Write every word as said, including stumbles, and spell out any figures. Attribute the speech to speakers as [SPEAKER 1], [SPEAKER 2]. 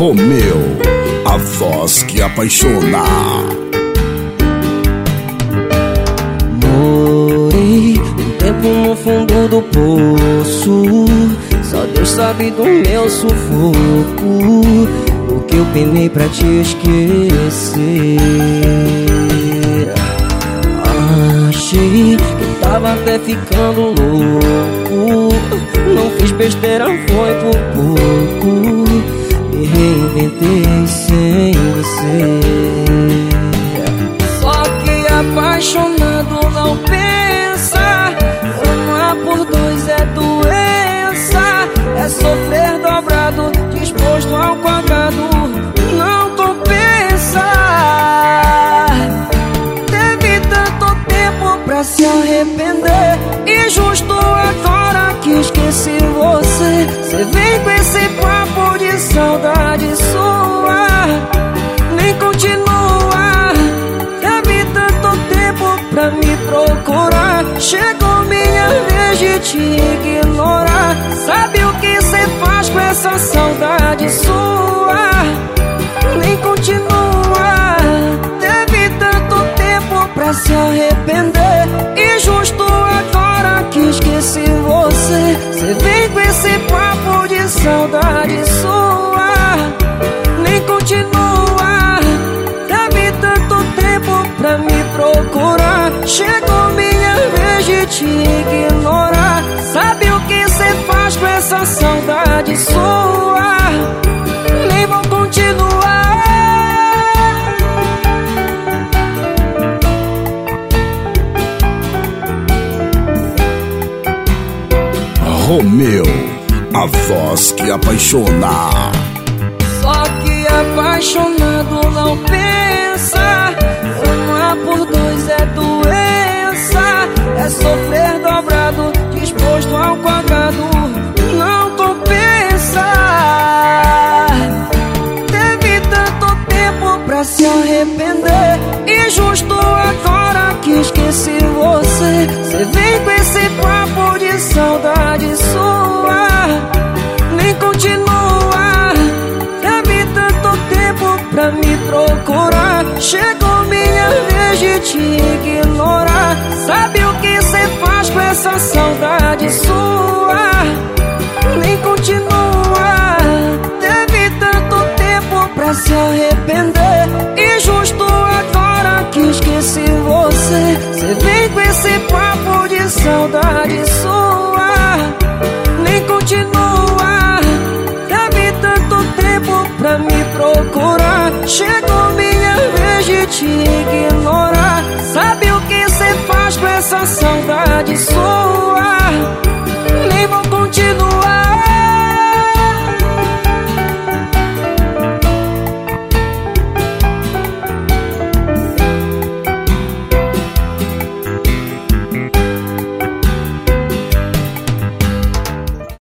[SPEAKER 1] Romeu, a voz que apaixona.
[SPEAKER 2] Morei um tempo no fundo do poço, só Deus sabe do meu sufoco, o que eu penei pra te esquecer. Achei que tava até ficando louco, não fiz besteira, foi por pouco, me reinventei sem você. Só que apaixonado não pensa, amar por dois é doença, é sofrer dobrado, disposto ao quadrado, não compensa. Teve tanto tempo pra se arrepender, e justo agora que esqueci você, cê vem com esse papo de saudade sua, nem continua. Teve tanto tempo pra me procurar, chegou minha vez de te ignorar. Sabe o que cê faz com essa saudade sua? Nem continua. Teve tanto tempo pra se arrepender, e justo agora que esqueci você, cê vem com esse papo de saudade sua, nem continua. Teve tanto tempo pra me procurar, chegou minha vez de te ignorar. Sabe o que cê faz com essa saudade sua? Nem vou continuar.
[SPEAKER 1] Romeu, a voz que apaixona.
[SPEAKER 2] Só que apaixonado não pensa, amar por dois é doença, é sofrer dobrado, disposto ao quadrado, não compensa. Teve tanto tempo pra se arrepender, e justo agora que esqueci você, cê vem com esse papo de saudade sua, nem continua. Teve tanto tempo pra me procurar, chegou minha vez de te ignorar. Sabe o que cê faz com essa saudade sua? Nem continua. Teve tanto tempo pra se arrepender, e justo agora que esqueci você, cê vem com esse papo de saudade sua, nem continua. Teve tanto tempo pra me procurar, chegou minha vez de te ignorar. Sabe o que cê faz com essa saudade sua?